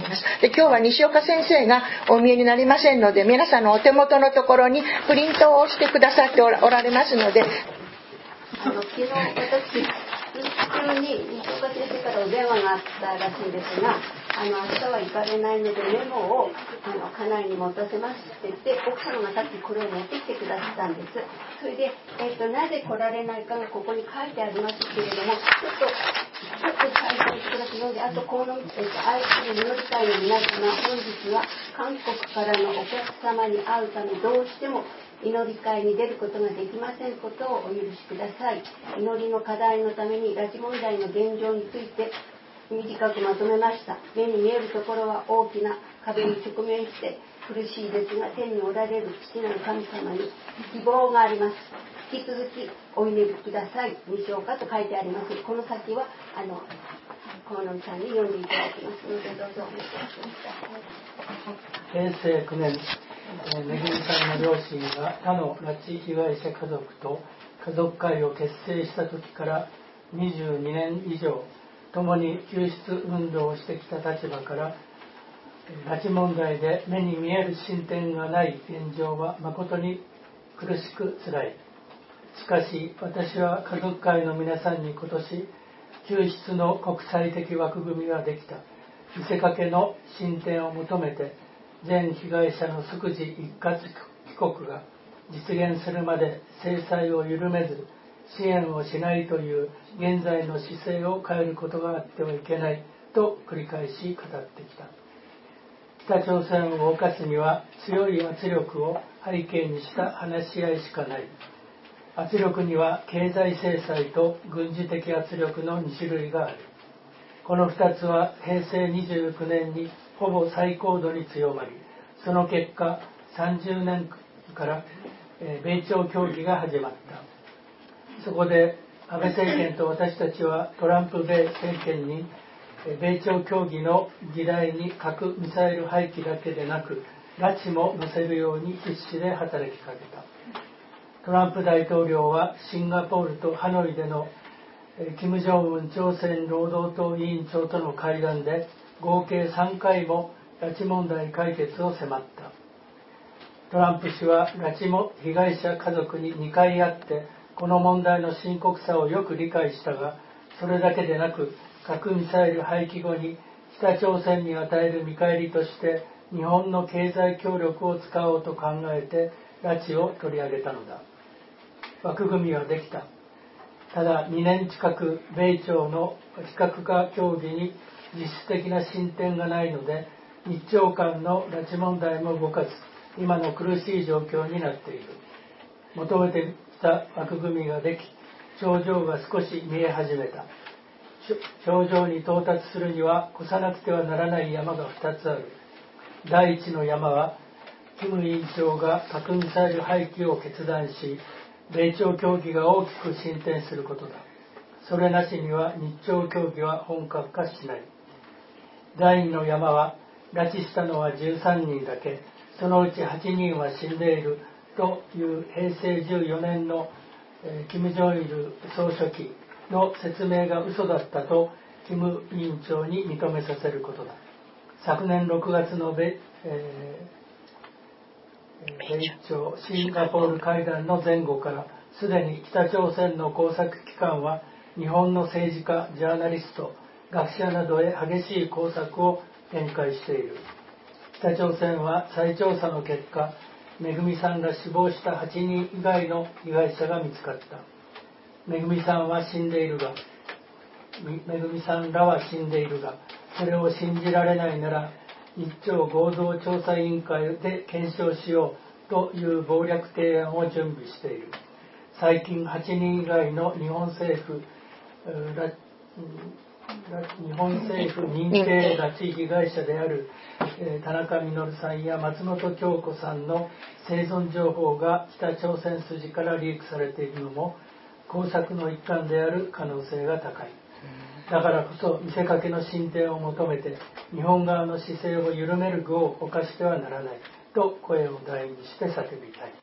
ます。で、今日は西岡先生がお見えになりませんので、皆さんのお手元のところにプリントをしてくださっておられますので、 昨日私急に西岡先生からお電話があったらしいんですが、明日は行かれないのでメモを家内に持たせますって言って、奥様がさっきこれを持ってきてくださったんです。それで、なぜ来られないかがここに書いてありますけれども、ちょっと最初にくださいので、あとこの、愛知の祈り会の皆様、本日は韓国からのお客様に会うためどうしても祈り会に出ることができませんことをお許しください。祈りの課題のために拉致問題の現状について短くまとめました。目に見えるところは大きな壁に直面して苦しいですが、天におられる父なる神様に希望があります。引き続きお祈りください。西岡と書いてあります。この先は河野さんに読んでいただきますので、どうぞお願いします。平成9年、めぐみさんの両親が他の拉致被害者家族と家族会を結成した時から22年以上共に救出運動をしてきた立場から、拉致問題で目に見える進展がない現状は誠に苦しくつらい。しかし私は家族会の皆さんに今年救出の国際的枠組みができた、見せかけの進展を求めて、全被害者の即時一括帰国が実現するまで制裁を緩めず支援をしないという現在の姿勢を変えることがあってはいけないと繰り返し語ってきた。北朝鮮を動かすには強い圧力を背景にした話し合いしかない。圧力には経済制裁と軍事的圧力の2種類がある。この2つは平成29年にほぼ最高度に強まり、その結果30年から米朝協議が始まった。そこで安倍政権と私たちはトランプ米政権に米朝協議の議題に核ミサイル廃棄だけでなく拉致も載せるように必死で働きかけた。トランプ大統領はシンガポールとハノイでの金正恩朝鮮労働党委員長との会談で合計3回も拉致問題解決を迫った。トランプ氏は拉致被害者家族に2回会ってこの問題の深刻さをよく理解したが、それだけでなく核ミサイル廃棄後に北朝鮮に与える見返りとして日本の経済協力を使おうと考えて拉致を取り上げたのだ。枠組みはできた。ただ2年近く米朝の非核化協議に実質的な進展がないので、日朝間の拉致問題も動かず今の苦しい状況になっている。求めてきた枠組みができ、頂上が少し見え始めた。頂上に到達するには越さなくてはならない山が2つある。第一の山は金委員長が核ミサイル廃棄を決断し、米朝協議が大きく進展することだ。それなしには日朝協議は本格化しない。第二の山は拉致したのは13人だけ、そのうち8人は死んでいるという平成14年の金正日総書記の説明が嘘だったと金委員長に認めさせることだ。昨年6月の米朝シンガポール会談の前後からすでに北朝鮮の工作機関は日本の政治家、ジャーナリスト、学者などへ激しい工作を展開している。北朝鮮は再調査の結果、めぐみさんが死亡した8人以外の被害者が見つかった。めぐみさんは死んでいるが、めぐみさんらは死んでいるが、それを信じられないなら日朝合同調査委員会で検証しようという謀略提案を準備している。最近8人以外の日本政府認定拉致被害者である田中稔さんや松本京子さんの生存情報が北朝鮮筋からリークされているのも工作の一環である可能性が高い。だからこそ見せかけの進展を求めて日本側の姿勢を緩める愚を犯してはならないと声を大にして叫びたい。